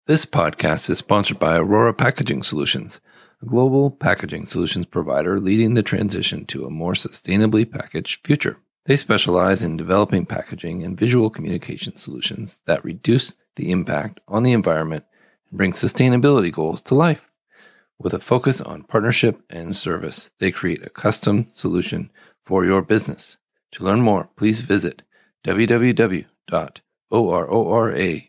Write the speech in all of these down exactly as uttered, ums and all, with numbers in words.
This podcast is sponsored by Aurora Packaging Solutions, a global packaging solutions provider leading the transition to a more sustainably packaged future. They specialize in developing packaging and visual communication solutions that reduce the impact on the environment and bring sustainability goals to life. With a focus on partnership and service, they create a custom solution for your business. To learn more, please visit w w w dot aurora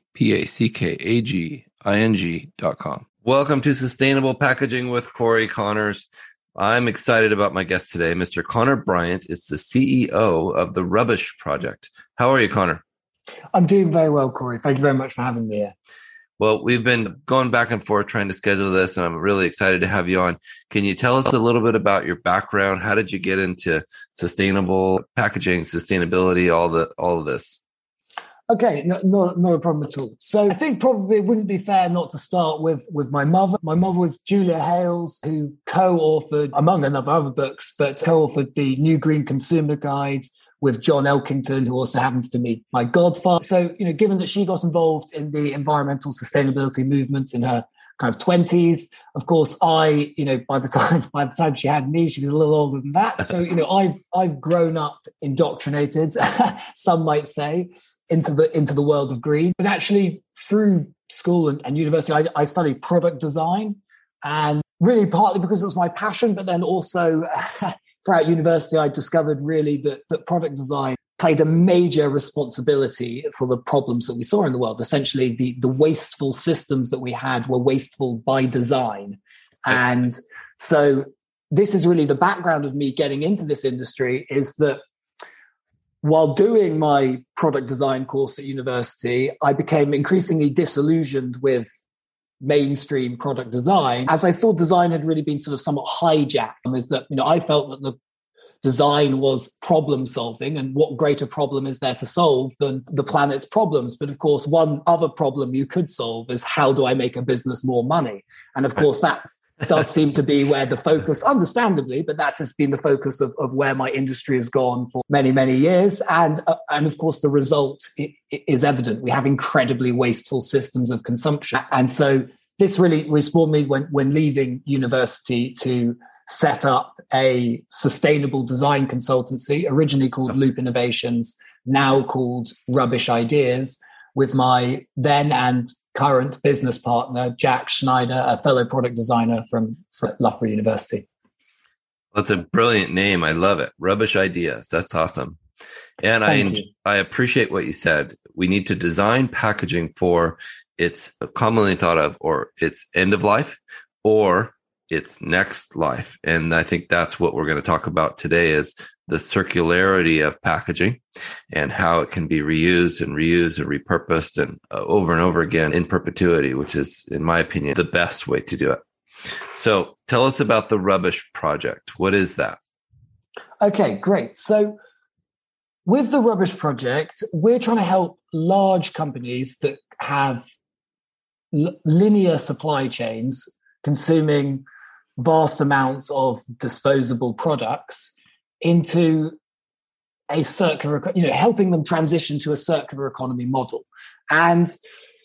packaging dot com. Welcome to Sustainable Packaging with Corey Connors. I'm excited about my guest today. Mister Connor Bryant is the C E O of The Rubbish Project. How are you, Connor? I'm doing very well, Corey. Thank you very much for having me here. Well, we've been going back and forth trying to schedule this, and I'm really excited to have you on. Can you tell us a little bit about your background? How did you get into sustainable packaging, sustainability, all the all of this? Okay, no, no, not a problem at all. So I think probably it wouldn't be fair not to start with, with my mother. My mother was Julia Hales, who co-authored, among another other books, but co-authored the New Green Consumer Guide with John Elkington, who also happens to be my godfather. So, you know, given that she got involved in the environmental sustainability movement in her kind of twenties, of course, I, you know, by the time by the time she had me, she was a little older than that. So, you know, I've I've grown up indoctrinated, some might say, into the into the world of green. But actually, through school and, and university, I, I studied product design, and really partly because it was my passion, but then also throughout university, I discovered really that, that product design played a major responsibility for the problems that we saw in the world. Essentially, the, the wasteful systems that we had were wasteful by design. And so this is really the background of me getting into this industry, is that while doing my product design course at university, I became increasingly disillusioned with mainstream product design, as I saw design had really been sort of somewhat hijacked. Is that, you know, I felt that the design was problem solving, and what greater problem is there to solve than the planet's problems? But of course, one other problem you could solve is, how do I make a business more money? And of course, that does seem to be where the focus, understandably, but that has been the focus of, of where my industry has gone for many, many years. And, uh, and of course, the result is evident. We have incredibly wasteful systems of consumption. And so this really responded me when, when leaving university to set up a sustainable design consultancy, originally called Loop Innovations, now called Rubbish Ideas, with my then and current business partner, Jack Schneider, a fellow product designer from, from Loughborough University. That's a brilliant name. I love it. Rubbish Ideas. That's awesome. And Thank I you. I appreciate what you said. We need to design packaging for its commonly thought of, or its end of life, or its next life. And I think that's what we're going to talk about today, is the circularity of packaging and how it can be reused and reused and repurposed and uh, over and over again in perpetuity, which is, in my opinion, the best way to do it. So tell us about the Rubbish Project. What is that? Okay, great. So with the Rubbish Project, we're trying to help large companies that have l- linear supply chains consuming vast amounts of disposable products into a circular, you know, helping them transition to a circular economy model. And,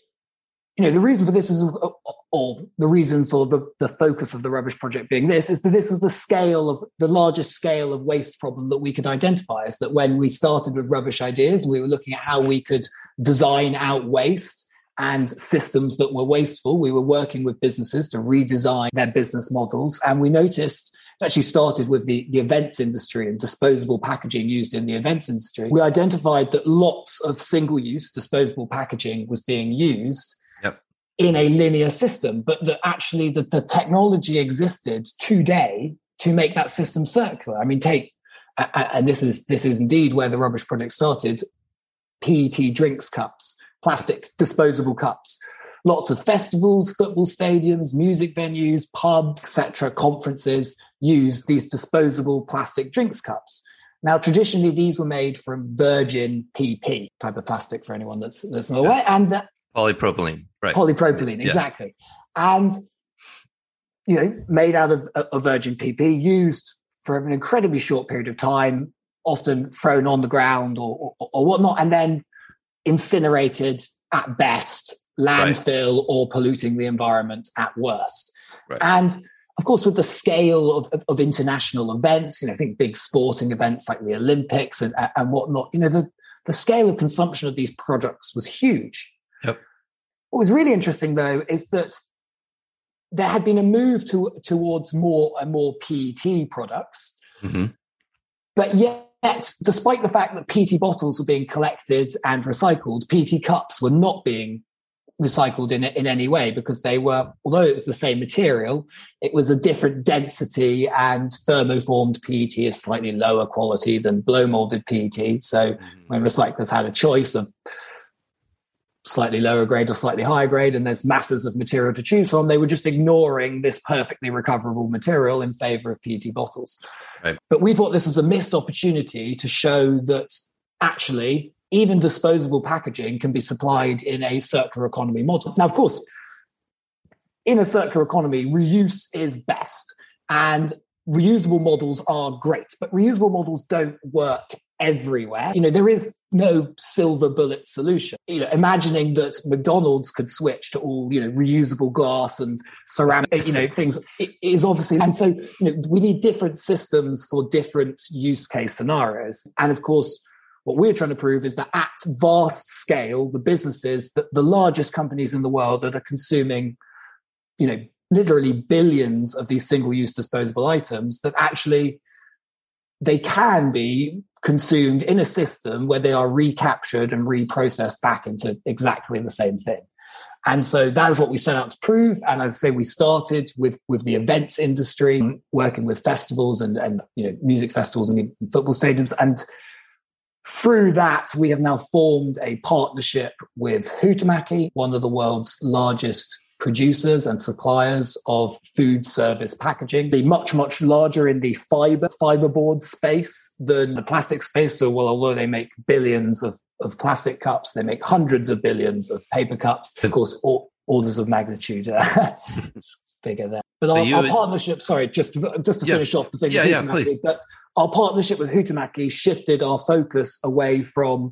you know, the reason for this is, or the reason for the, the focus of the Rubbish Project being this, is that this was the scale of, the largest scale of waste problem that we could identify. Is that when we started with Rubbish Ideas, we were looking at how we could design out waste and systems that were wasteful. We were working with businesses to redesign their business models. And we noticed, it actually started with the, the events industry and disposable packaging used in the events industry. We identified that lots of single-use disposable packaging was being used yep. in a linear system, but that actually the, the technology existed today to make that system circular. I mean, take, and this is this is indeed where the Rubbish Project started, P E T drinks cups, plastic disposable cups. Lots of festivals, football stadiums, music venues, pubs, et cetera, conferences use these disposable plastic drinks cups. Now, traditionally, these were made from virgin P P type of plastic, for anyone that's, that's not aware. And that, polypropylene, right? Polypropylene, exactly. Yeah. And, you know, made out of a virgin P P, used for an incredibly short period of time, often thrown on the ground or, or, or whatnot, and then incinerated at best landfill right. or polluting the environment at worst. Right. And of course, with the scale of, of, of international events, you know, I think big sporting events like the Olympics and, and whatnot, you know, the, the scale of consumption of these products was huge. Yep. What was really interesting, though, is that there had been a move to, towards more and more P E T products. Mm-hmm. But yet, despite the fact that P E T bottles were being collected and recycled, P E T cups were not being recycled in in any way, because they were, although it was the same material, it was a different density, and thermoformed P E T is slightly lower quality than blow molded P E T. So mm-hmm. when recyclers had a choice of slightly lower grade or slightly higher grade, and there's masses of material to choose from, they were just ignoring this perfectly recoverable material in favor of P E T bottles. Right. But we thought this was a missed opportunity to show that actually even disposable packaging can be supplied in a circular economy model. Now, of course, in a circular economy, reuse is best, and reusable models are great, but reusable models don't work everywhere. You know, there is no silver bullet solution. You know, imagining that McDonald's could switch to all, you know, reusable glass and ceramic, you know, things is obviously, and so, you know, we need different systems for different use case scenarios. And of course, what we're trying to prove is that at vast scale, the businesses, that the largest companies in the world that are consuming, you know, literally billions of these single-use disposable items, that actually they can be consumed in a system where they are recaptured and reprocessed back into exactly the same thing. And so that is what we set out to prove. And as I say, we started with, with the events industry, working with festivals and, and you know, music festivals and football stadiums. And through that, we have now formed a partnership with Huhtamaki, one of the world's largest producers and suppliers of food service packaging. They're much, much larger in the fiber fiberboard space than the plastic space. So, well, although they make billions of, of plastic cups, they make hundreds of billions of paper cups. Of course, all, orders of magnitude uh, it's bigger there. But our, our partnership, sorry, just to, just to yeah. finish off the thing yeah, with yeah, Huhtamaki, please. But our partnership with Huhtamaki shifted our focus away from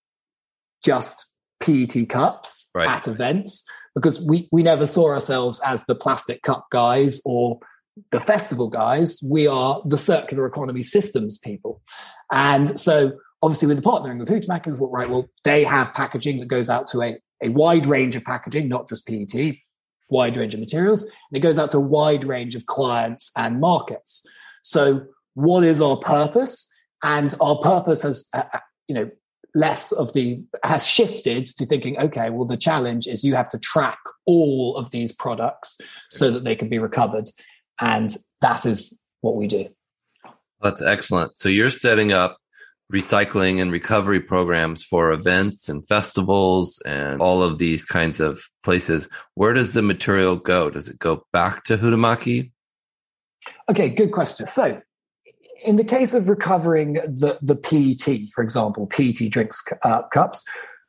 just P E T cups right. at events, because we, we never saw ourselves as the plastic cup guys or the festival guys. We are the circular economy systems people. And so obviously with the partnering with Huhtamaki, we thought, right, well, they have packaging that goes out to a, a wide range of packaging, not just P E T, wide range of materials. And it goes out to a wide range of clients and markets. So what is our purpose? And our purpose has, uh, you know, less of the has shifted to thinking, okay, well, the challenge is you have to track all of these products so that they can be recovered. And that is what we do. That's excellent. So you're setting up recycling and recovery programs for events and festivals and all of these kinds of places. Where does the material go? Does it go back to Huhtamaki? Okay, good question. So in the case of recovering the, the P E T, for example, P E T drinks uh, cups,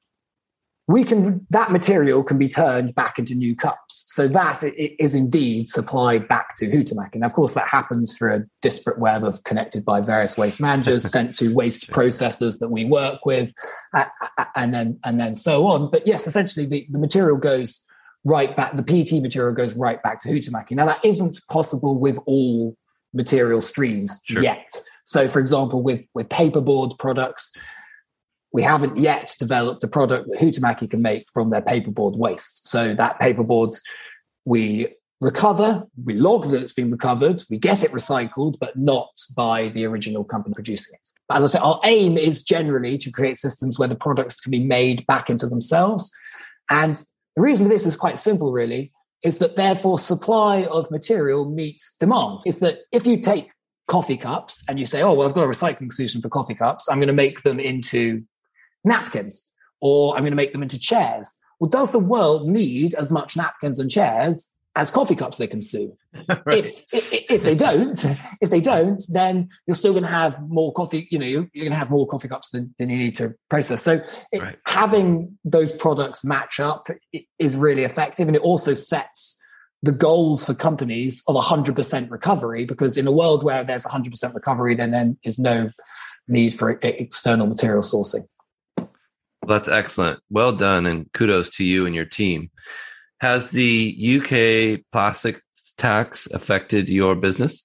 we can that material can be turned back into new cups. So that is indeed supplied back to Huhtamaki. And of course, that happens through a disparate web of connected by various waste managers sent to waste processors that we work with, uh, and then and then so on. But yes, essentially the, the material goes right back. The P E T material goes right back to Huhtamaki. Now that isn't possible with all material streams sure. yet. So, for example, with with paperboard products, we haven't yet developed a product that Huhtamaki can make from their paperboard waste. So that paperboard we recover, we log that it's been recovered, we get it recycled, but not by the original company producing it. But as I say, our aim is generally to create systems where the products can be made back into themselves. And the reason for this is quite simple, really, is that therefore supply of material meets demand. Is that if you take coffee cups and you say, oh, well, I've got a recycling solution for coffee cups, I'm going to make them into napkins, or I'm going to make them into chairs. Well, does the world need as much napkins and chairs as coffee cups they consume? Right. If, if if they don't, if they don't, then you're still going to have more coffee. You know, you're, you're going to have more coffee cups than, than you need to process. So it, right. having those products match up is really effective, and it also sets the goals for companies of one hundred percent recovery. Because in a world where there's one hundred percent recovery, then then is no need for external material sourcing. Well, that's excellent. Well done, and kudos to you and your team. Has the U K plastics tax affected your business?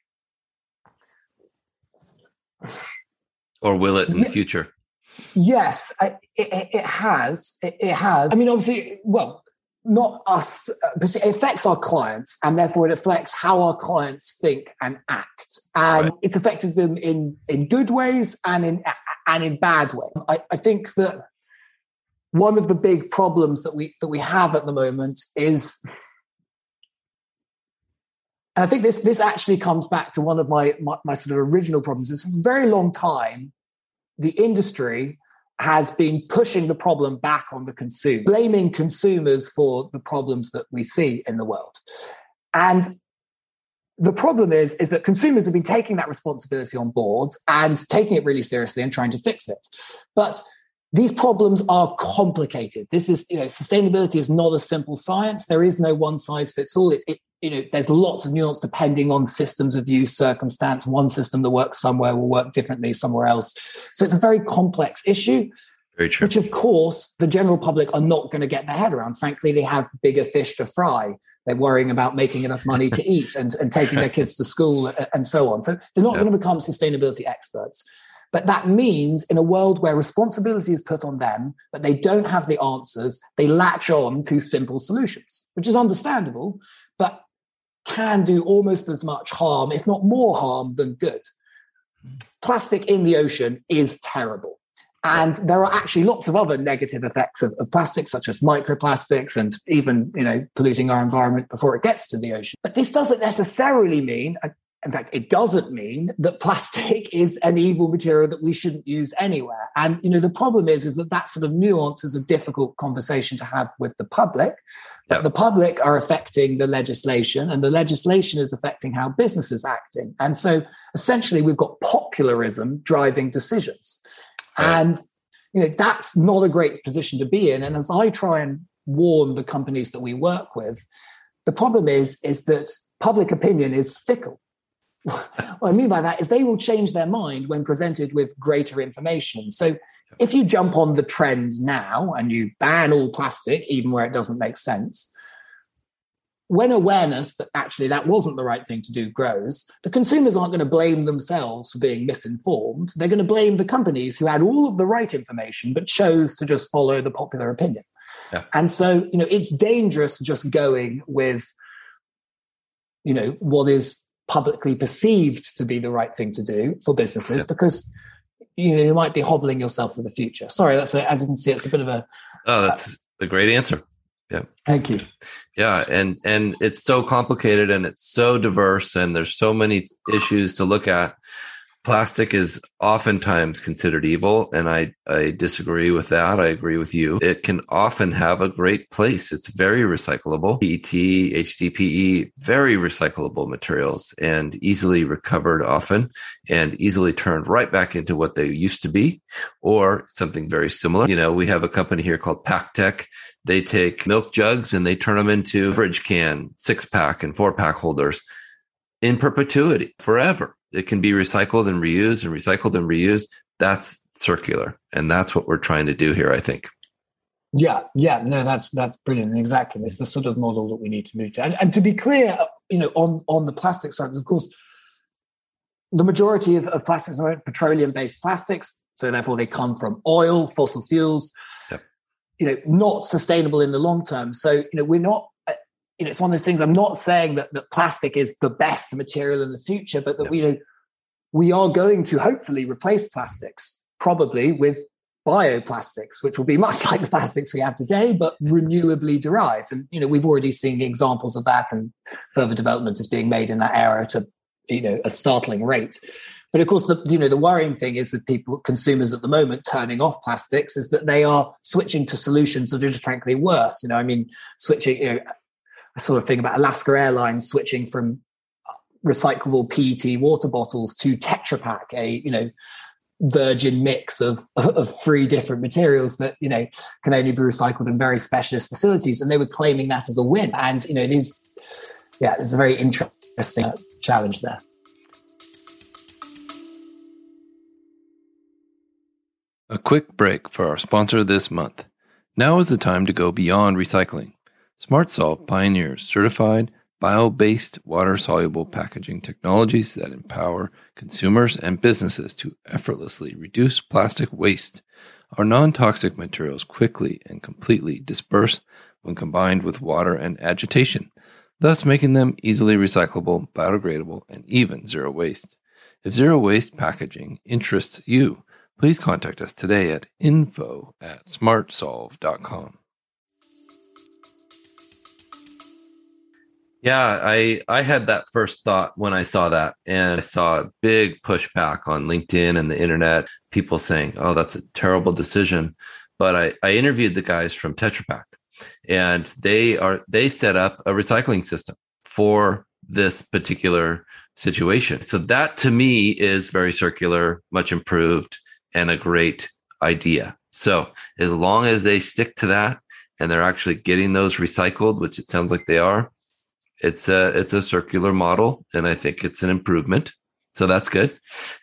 Or will it in the future? Yes, it, it has. It, it has. I mean, obviously, well, not us, but it affects our clients, and therefore it affects how our clients think and act. And right. It's affected them in, in good ways and in and in bad ways. I, I think that one of the big problems that we that we have at the moment is, and I think this this actually comes back to one of my my, my sort of original problems. It's a very long time the industry has been pushing the problem back on the consumer, blaming consumers for the problems that we see in the world. And the problem is, is that consumers have been taking that responsibility on board and taking it really seriously and trying to fix it. But these problems are complicated. This is, you know, sustainability is not a simple science. There is no one size fits all. It, it, you know, there's lots of nuance depending on systems of use, circumstance. One system that works somewhere will work differently somewhere else. So it's a very complex issue, very true. Which of course the general public are not going to get their head around. Frankly, they have bigger fish to fry. They're worrying about making enough money to eat and, and taking their kids to school and so on. So they're not yeah. going to become sustainability experts. But that means in a world where responsibility is put on them, but they don't have the answers, they latch on to simple solutions, which is understandable, but can do almost as much harm, if not more harm, than good. Plastic in the ocean is terrible. And there are actually lots of other negative effects of, of plastic, such as microplastics and even, you know, polluting our environment before it gets to the ocean. But this doesn't necessarily mean, in fact, it doesn't mean that plastic is an evil material that we shouldn't use anywhere. And, you know, the problem is, is that that sort of nuance is a difficult conversation to have with the public. But yep. the public are affecting the legislation, and the legislation is affecting how businesses are acting. And so essentially we've got popularism driving decisions. Right. And, you know, that's not a great position to be in. And as I try and warn the companies that we work with, the problem is, is that public opinion is fickle. What I mean by that is they will change their mind when presented with greater information. So if you jump on the trend now and you ban all plastic, even where it doesn't make sense, when awareness that actually that wasn't the right thing to do grows, the consumers aren't going to blame themselves for being misinformed. They're going to blame the companies who had all of the right information but chose to just follow the popular opinion. Yeah. And so, you know, it's dangerous just going with, you know, what is publicly perceived to be the right thing to do for businesses, yeah. because you know, you might be hobbling yourself for the future. Sorry, that's a, as you can see, it's a bit of a. Oh, that's uh, a great answer. Yeah. Thank you. Yeah. And, and it's so complicated and it's so diverse and there's so many issues to look at. Plastic is oftentimes considered evil, and I, I disagree with that. I agree with you. It can often have a great place. It's very recyclable. P E T, H D P E, very recyclable materials and easily recovered often and easily turned right back into what they used to be or something very similar. You know, we have a company here called PakTech. They take milk jugs and they turn them into fridge can, six pack and four pack holders in perpetuity, forever. It can be recycled and reused and recycled and reused. That's circular. And that's what we're trying to do here, I think. Yeah, yeah, no, that's that's brilliant. Exactly. It's the sort of model that we need to move to. And, and to be clear, you know, on, on the plastic side, of course, the majority of, of plastics are petroleum-based plastics. So therefore they come from oil, fossil fuels, yep. you know, not sustainable in the long term. So, you know, we're not, you know, it's one of those things. I'm not saying that, that plastic is the best material in the future, but that yep. we, you know, we are going to hopefully replace plastics, probably with bioplastics, which will be much like the plastics we have today, but renewably derived. And, you know, we've already seen the examples of that, and further development is being made in that area to, you know, a startling rate. But of course, the, you know, the worrying thing is with people, consumers at the moment turning off plastics, is that they are switching to solutions that are just frankly worse. You know, I mean, switching, you know, I sort of think about Alaska Airlines switching from recyclable P E T water bottles to Tetra Pak, a, you know, virgin mix of, of three different materials that, you know, can only be recycled in very specialist facilities. And they were claiming that as a win. And, you know, it is, yeah, it's a very interesting challenge there. A quick break for our sponsor this month. Now is the time to go beyond recycling. SmartSolve pioneers certified bio-based water-soluble packaging technologies that empower consumers and businesses to effortlessly reduce plastic waste. Our non-toxic materials quickly and completely disperse when combined with water and agitation, thus making them easily recyclable, biodegradable, and even zero waste. If zero waste packaging interests you, please contact us today at info at smartsolve dot com. Yeah, I I had that first thought when I saw that, and I saw a big pushback on LinkedIn and the internet, people saying, oh, that's a terrible decision. But I, I interviewed the guys from Tetra Pak, and they are they set up a recycling system for this particular situation. So that to me is very circular, much improved, and a great idea. So as long as they stick to that and they're actually getting those recycled, which it sounds like they are, It's a it's a circular model, and I think it's an improvement. So that's good.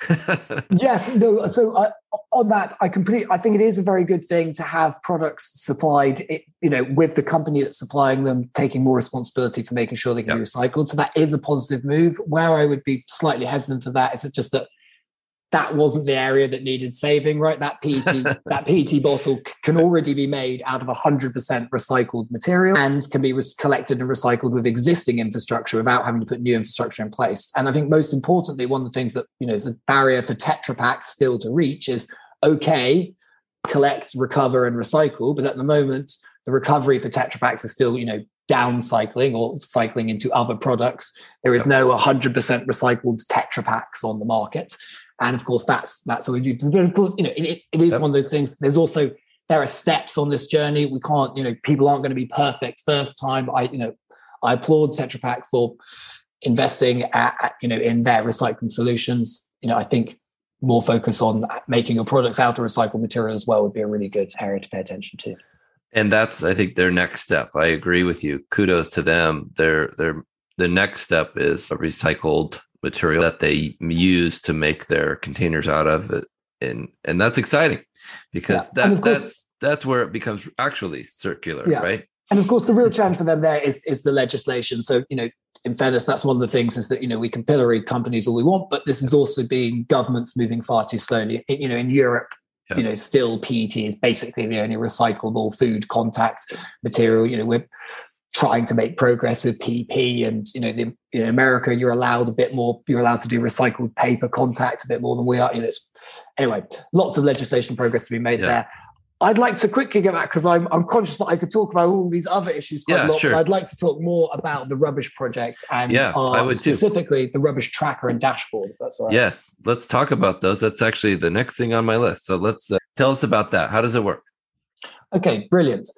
Yes. No. So I, on that, I completely. I think it is a very good thing to have products supplied, you know, with the company that's supplying them taking more responsibility for making sure they can Yep. be recycled. So that is a positive move. Where I would be slightly hesitant to that is it just that that wasn't the area that needed saving, right? That P E T, that P E T bottle c- can already be made out of one hundred percent recycled material and can be res- collected and recycled with existing infrastructure without having to put new infrastructure in place. And I think most importantly, one of the things that, you know, is a barrier for Tetra Pak still to reach is, okay, collect, recover, and recycle. But at the moment, the recovery for Tetra Paks is still, you know, downcycling or cycling into other products. There is no one hundred percent recycled Tetra Paks on the market. And of course, that's that's what we do. But of course, you know, it, it is yep. one of those things. There's also, there are steps on this journey. We can't, you know, people aren't going to be perfect first time. I, you know, I applaud Tetra Pak for investing at, at, you know, in their recycling solutions. You know, I think more focus on making your products out of recycled material as well would be a really good area to pay attention to. And that's, I think, their next step. I agree with you. Kudos to them. Their their the next step is a recycled material that they use to make their containers out of it. And and that's exciting because yeah. that course, that's that's where it becomes actually circular, yeah. right? And of course, the real challenge for them there is, is the legislation. So, you know, in fairness, that's one of the things is that, you know, we can pillory companies all we want, but this is also being governments moving far too slowly. You know, in Europe, yeah. you know, still P E T is basically the only recyclable food contact material. You know, we're trying to make progress with P P, and you know, the, in America, you're allowed a bit more. You're allowed to do recycled paper contact a bit more than we are. You know, it's, anyway, lots of legislation progress to be made yeah. there. I'd like to quickly go back because I'm I'm conscious that I could talk about all these other issues quite yeah, a lot. Sure. But I'd like to talk more about the rubbish project and yeah, our, I would specifically too. the rubbish tracker and dashboard. If that's all right. Yes, let's talk about those. That's actually the next thing on my list. So let's uh, tell us about that. How does it work? Okay, brilliant.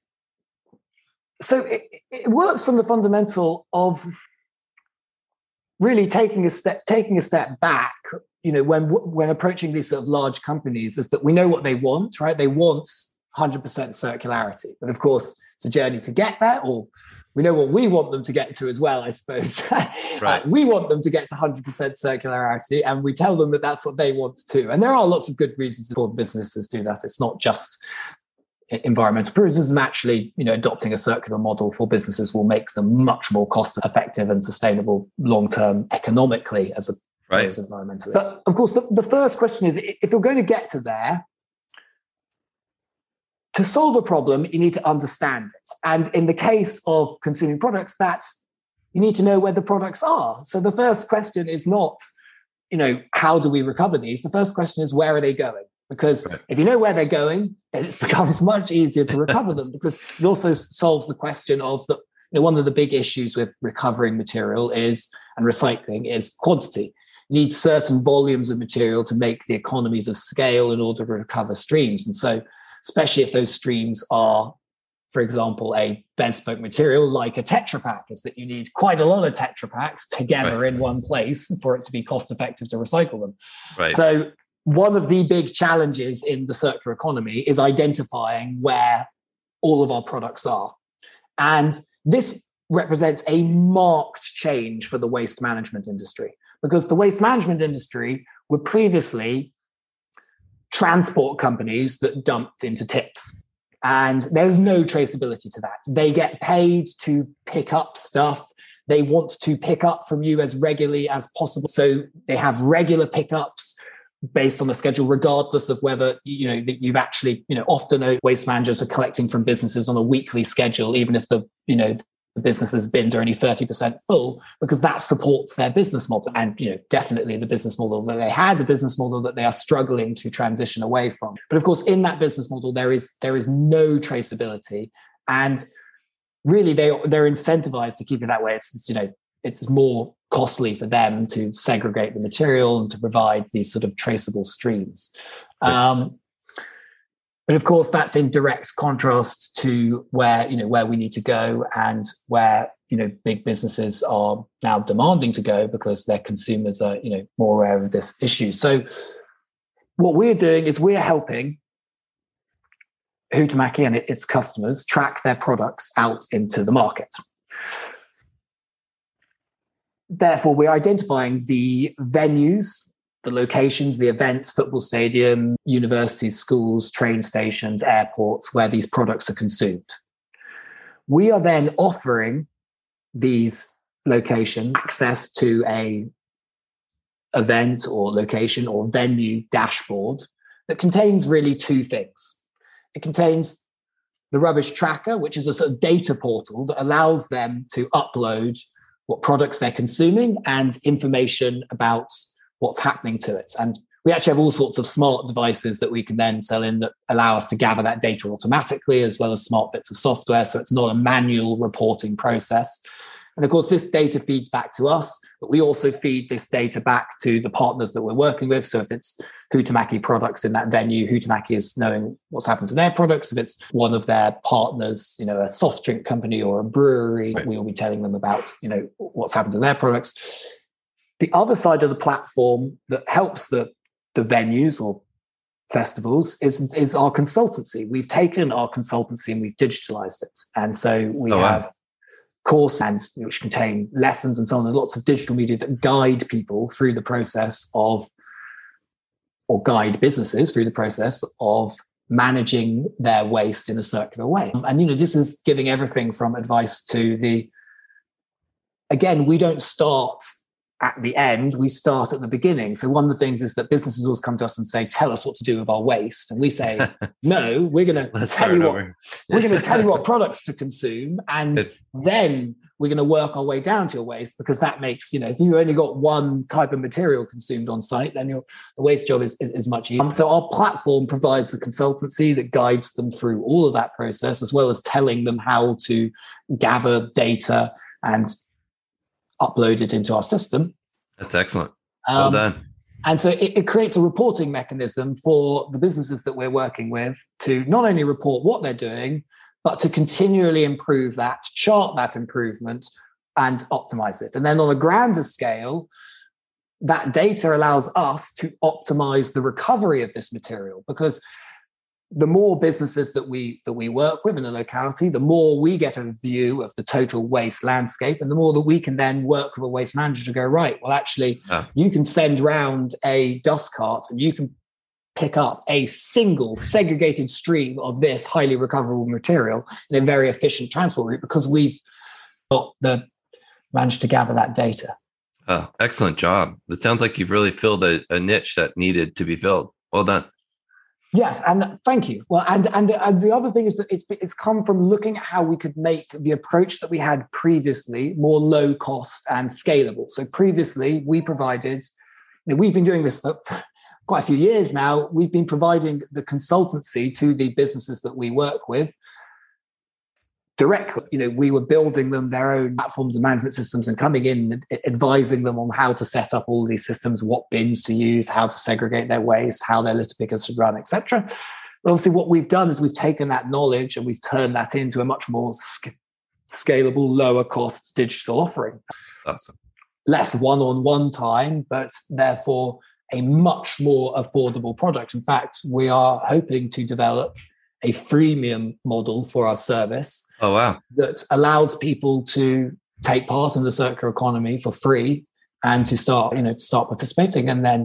So it, it works from the fundamental of really taking a step taking a step back. You know, when when approaching these sort of large companies, is that we know what they want, right? They want one hundred percent circularity, but of course, it's a journey to get there. Or we know what we want them to get to as well, I suppose. Right. uh, we want them to get to one hundred percent circularity, and we tell them that that's what they want too. And there are lots of good reasons for the businesses to do that. It's not just environmental tourism. Actually, you know, adopting a circular model for businesses will make them much more cost effective and sustainable long term economically as a right. as environmentally. But of course, the, the first question is, if you're going to get to there, to solve a problem, you need to understand it. And in the case of consuming products, that's you need to know where the products are. So the first question is not, you know, how do we recover these? The first question is, where are they going? Because right. if you know where they're going, then it becomes much easier to recover them, because it also solves the question of the, you know, one of the big issues with recovering material is, and recycling is quantity. You need certain volumes of material to make the economies of scale in order to recover streams. And so, especially if those streams are, for example, a bespoke material like a Tetra Pak, is that you need quite a lot of Tetra Paks together right. in one place for it to be cost effective to recycle them. Right. So one of the big challenges in the circular economy is identifying where all of our products are. And this represents a marked change for the waste management industry, because the waste management industry would previously transport companies that dumped into tips. And there's no traceability to that. They get paid to pick up stuff. They want to pick up from you as regularly as possible. So they have regular pickups based on the schedule, regardless of whether, you know, that you've actually, you know, often waste managers are collecting from businesses on a weekly schedule, even if the, you know, the business's bins are only thirty percent full, because that supports their business model. And, you know, definitely the business model that they had, a business model that they are struggling to transition away from. But of course, in that business model, there is there is no traceability. And really, they, they're incentivized to keep it that way. It's, it's, you know, it's more costly for them to segregate the material and to provide these sort of traceable streams. Right. Um, But of course, that's in direct contrast to where, you know, where we need to go and where, you know, big businesses are now demanding to go because their consumers are, you know, more aware of this issue. So what we're doing is we're helping Huhtamaki and its customers track their products out into the market. Therefore, we're identifying the venues, the locations, the events, football stadium, universities, schools, train stations, airports, where these products are consumed. We are then offering these locations access to a event or location or venue dashboard that contains really two things. It contains the rubbish tracker, which is a sort of data portal that allows them to upload what products they're consuming and information about what's happening to it. And we actually have all sorts of smart devices that we can then sell in that allow us to gather that data automatically, as well as smart bits of software. So it's not a manual reporting process. And of course, this data feeds back to us, but we also feed this data back to the partners that we're working with. So if it's Huhtamaki products in that venue, Huhtamaki is knowing what's happened to their products. If it's one of their partners, you know, a soft drink company or a brewery, right, we'll be telling them about, you know, what's happened to their products. The other side of the platform that helps the, the venues or festivals is, is our consultancy. We've taken our consultancy and we've digitalized it. And so we oh, have wow. courses and which contain lessons and so on, and lots of digital media that guide people through the process of, or guide businesses through the process of managing their waste in a circular way. And, you know, this is giving everything from advice to the, again, we don't start at the end, we start at the beginning. So one of the things is that businesses always come to us and say, tell us what to do with our waste. And we say, no, we're going to tell you what, we're going to tell you what products to consume. And it's, then we're going to work our way down to your waste, because that makes, you know, if you only got one type of material consumed on site, then your the waste job is, is, is much easier. Um, so our platform provides the consultancy that guides them through all of that process, as well as telling them how to gather data and upload it into our system. That's excellent. Well um, done. And so it, it creates a reporting mechanism for the businesses that we're working with to not only report what they're doing, but to continually improve that, chart that improvement, and optimize it. And then on a grander scale, that data allows us to optimize the recovery of this material, because the more businesses that we that we work with in a locality, the more we get a view of the total waste landscape, and the more that we can then work with a waste manager to go, right, well, actually, oh. you can send round a dust cart and you can pick up a single segregated stream of this highly recoverable material in a very efficient transport route, because we've got the managed to gather that data. Oh, excellent job. It sounds like you've really filled a, a niche that needed to be filled. Well done. Yes, and thank you. Well, and, and and the other thing is that it's it's come from looking at how we could make the approach that we had previously more low cost and scalable. So previously, we provided, you know, we've been doing this for quite a few years now. We've been providing the consultancy to the businesses that we work with directly. You know, we were building them their own platforms and management systems and coming in and advising them on how to set up all these systems, what bins to use, how to segregate their waste, how their litter pickers should run, et cetera. But obviously what we've done is we've taken that knowledge and we've turned that into a much more sc- scalable, lower cost digital offering. Awesome. Less one-on-one time, but therefore a much more affordable product. In fact, we are hoping to develop a freemium model for our service. Oh, wow. That allows people to take part in the circular economy for free and to start, you know, to start participating. And then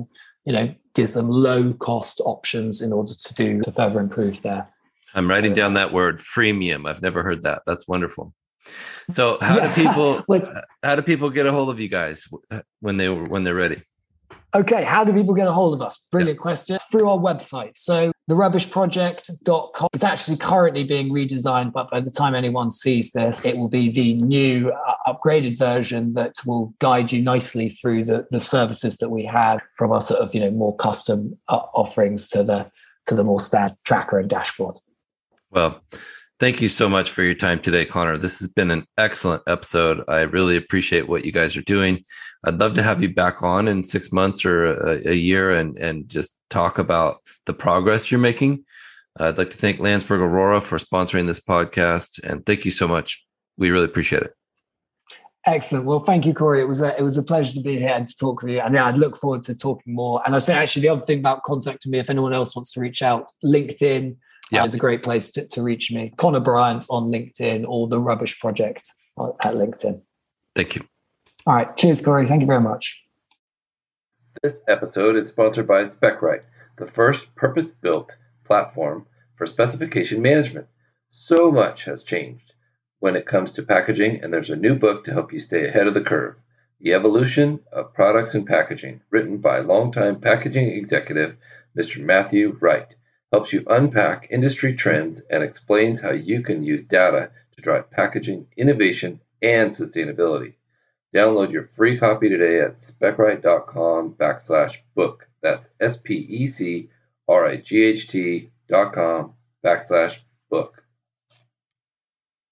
you know, gives them low cost options in order to do to further improve their. I'm writing down that word, freemium. I've never heard that. That's wonderful. So how yeah. do people how do people get a hold of you guys when they when they're ready? Okay, how do people get a hold of us? Brilliant yeah. question. Through our website. So the rubbish project dot com is actually currently being redesigned, but by the time anyone sees this, it will be the new uh, upgraded version that will guide you nicely through the, the services that we have, from our sort of, you know, more custom uh, offerings to the to the more standard tracker and dashboard. Well, thank you so much for your time today, Connor. This has been an excellent episode. I really appreciate what you guys are doing. I'd love to have you back on in six months or a, a year and, and just talk about the progress you're making. Uh, I'd like to thank Landsberg Aurora for sponsoring this podcast. And thank you so much. We really appreciate it. Excellent. Well, thank you, Corey. It was a, it was a pleasure to be here and to talk with you. And yeah, I'd look forward to talking more. And I say, actually, the other thing about contacting me, if anyone else wants to reach out, LinkedIn yeah. uh, is a great place to, to reach me. Connor Bryant on LinkedIn, or The Rubbish Project at LinkedIn. Thank you. All right. Cheers, Corey. Thank you very much. This episode is sponsored by SpecWrite, the first purpose-built platform for specification management. So much has changed when it comes to packaging, and there's a new book to help you stay ahead of the curve, The Evolution of Products and Packaging, written by longtime packaging executive Mister Matthew Wright. Helps you unpack industry trends and explains how you can use data to drive packaging innovation and sustainability. Download your free copy today at specwrite.com backslash book. That's S P E C R I G H T dot com backslash book.